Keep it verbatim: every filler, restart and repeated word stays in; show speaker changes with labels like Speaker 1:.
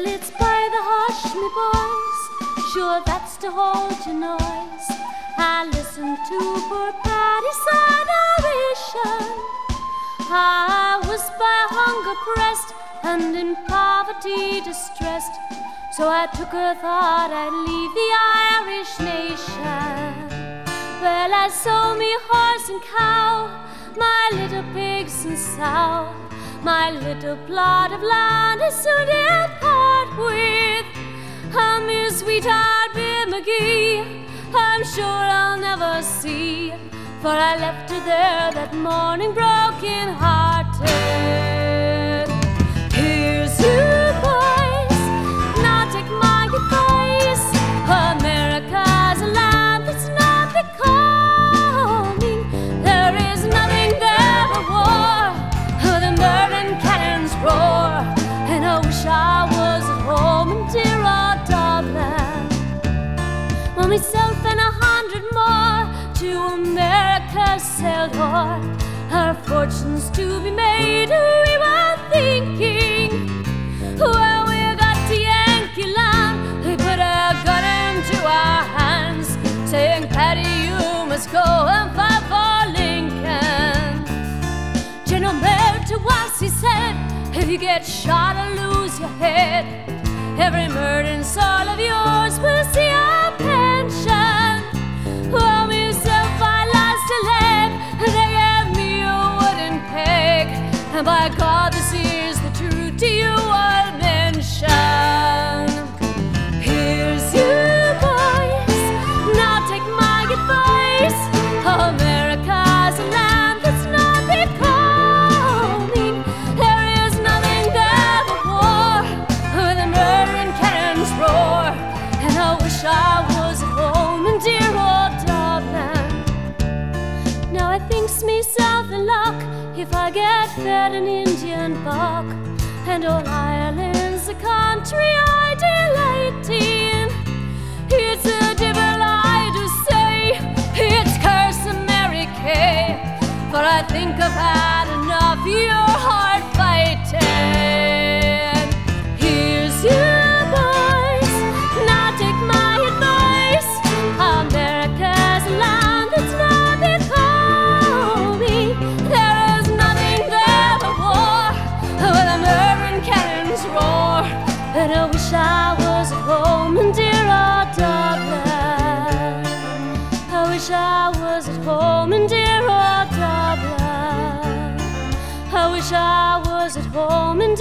Speaker 1: it's by the hush, me boys, sure that's to hold your noise. I listen to poor Paddy's adoration. I was by hunger pressed and in poverty distressed, so I took a thought I'd leave the Irish nation. Well, I sold me horse and cow, my little pigs and sow, my little plot of land I soon did part with. Ah, me sweetheart, Bill McGee, I'm sure I'll never see, for I left her there that morning broken hearted. Here's you boys, now take my advice. America's a land that's not becoming. There is nothing there but war, the murdering cannons roar, and I wish I was at home in dear old Dublin. Well, myself and a hundred more to America sailed o'er, our fortunes to be made. We were thinking, well, we got to Yankee land, they put a gun into our hands, saying, Paddy, you must go and fight for Lincoln. General Mayor to us, he said, if you get shot or lose your head, every murdering soul of yours will see a pension. Well, myself, I lost a leg, they gave me a wooden peg, and by God, this is the truth to you I'll mention. Here's you boys, now take my advice. America's a land that's not becoming. There is nothing there but war, where the murdering cannons roar, and I wish I was at home in dear old Dublin. Now I thinks myself in luck if I get fed an Indian buck, and old Ireland's a country I delight in. It's a devil I do say, it's curse of Mary Kay, for I think I've had enough of your heart fighting. Here's you boys, now take my advice. America's a land that's not becoming. There is nothing there but war, where the murdering cannons roar, and I wish I was at home in dear old Dublin. I wish I was at home in dear old Dublin. I wish I was at home in